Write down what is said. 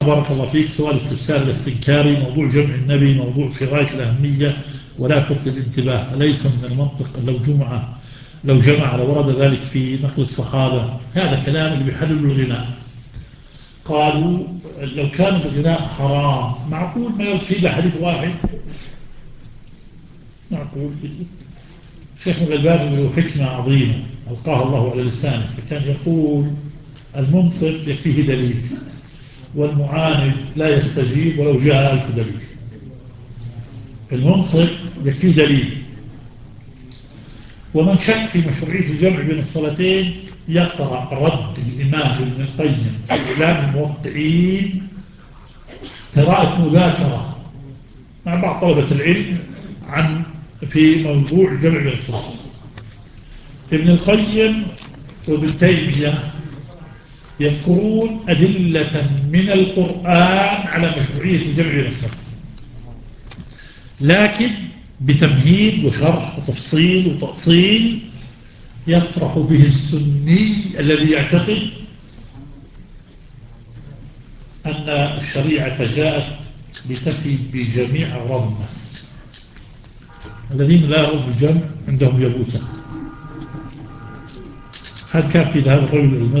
بارك الله فيك. سؤال استفسار الاستنكاري: موضوع جمع النبي موضوع في غاية الأهمية ولافت للانتباه، أليس من المنطق لو جمع لورد ذلك في نقل الصحابة؟ هذا كلام اللي بيحلل الغناء. قالوا لو كان الغناء حرام معقول ما يرد حديث واحد؟ معقول؟ الشيخ الغلباني له حكمة عظيمة ألقاها الله على لسانه، فكان يقول: المنصف يكفيه دليل، والمعاند لا يستجيب ولو جاء ألف دليل. المنصف يكفيه دليل، ومن شك في مشروعية الجمع بين الصلاتين يقرأ رد الإمام ابن القيم إعلام الموقعين قراءة مذاكرة مع بعض طلبة العلم في موضوع جمع بين الصلاتين. ابن القيم وابن تيمية يذكرون أدلة من القرآن على مشروعية الجمع بين الصلاتين، لكن بتمهيد وشرح وتفصيل وتأصيل يفرح به السني الذي يعتقد أن الشريعة جاءت لتفي بجميع أغراض الناس. الذين لا يرون الجمع عندهم يبوسة. هل كان في هذا الرجل